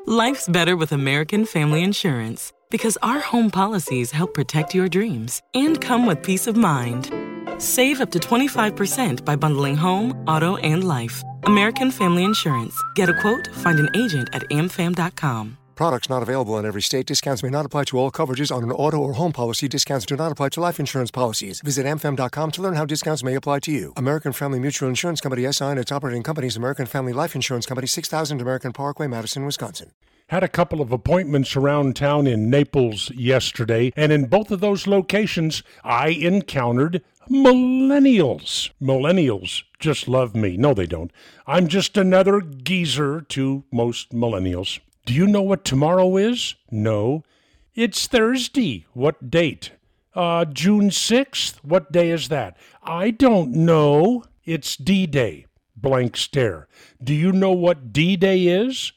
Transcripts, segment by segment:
Life's better with American Family Insurance because our home policies help protect your dreams and come with peace of mind. Save up to 25% by bundling home, auto, and life. American Family Insurance. Get a quote, find an agent at amfam.com. Products not available in every state. Discounts may not apply to all coverages on an auto or home policy. Discounts do not apply to life insurance policies. Visit amfam.com to learn how discounts may apply to you. American Family Mutual Insurance Company, SI, and its operating companies, American Family Life Insurance Company, 6000 American Parkway, Madison, Wisconsin. Had a couple of appointments around town in Naples yesterday, and in both of those locations, I encountered millennials. Millennials just love me. No, they don't. I'm just another geezer to most millennials. Do you know what tomorrow is? No. It's Thursday. What date? June 6th? What day is that? I don't know. It's D-Day. Blank stare. Do you know what D-Day is?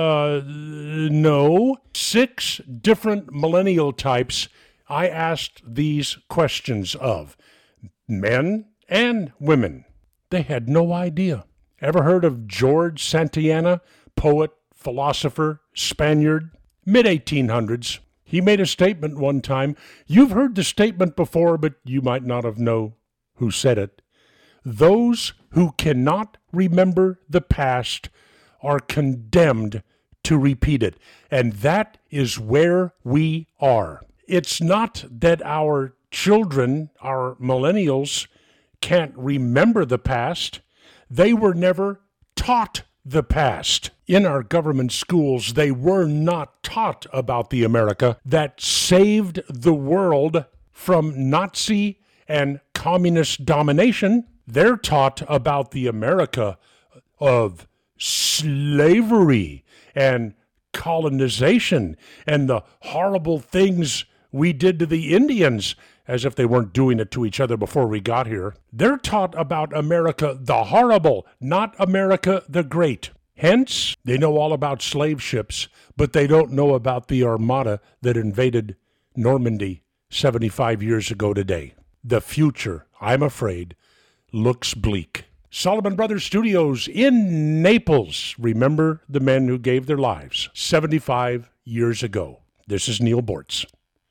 No. 6 different millennial types I asked these questions of. Men and women. They had no idea. Ever heard of George Santayana, poet, philosopher, Spaniard? Mid-1800s. He made a statement one time. You've heard the statement before, but you might not have known who said it. Those who cannot remember the past are condemned to repeat it. And that is where we are. It's not that our children, our millennials, can't remember the past. They were never taught the past. In our government schools, they were not taught about the America that saved the world from Nazi and communist domination. They're taught about the America of slavery and colonization and the horrible things we did to the Indians, as if they weren't doing it to each other before we got here. They're taught about America the horrible, not America the great. Hence, they know all about slave ships, but they don't know about the armada that invaded Normandy 75 years ago today. The future, I'm afraid, looks bleak. Solomon Brothers Studios in Naples. Remember the men who gave their lives 75 years ago. This is Neil Bortz.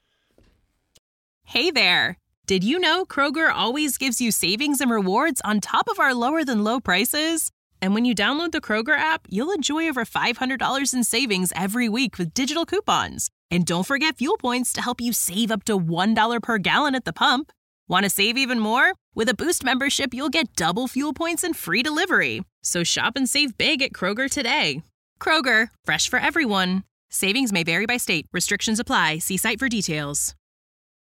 Hey there. Did you know Kroger always gives you savings and rewards on top of our lower than low prices? And when you download the Kroger app, you'll enjoy over $500 in savings every week with digital coupons. And don't forget fuel points to help you save up to $1 per gallon at the pump. Want to save even more? With a Boost membership, you'll get double fuel points and free delivery. So shop and save big at Kroger today. Kroger, fresh for everyone. Savings may vary by state. Restrictions apply. See site for details.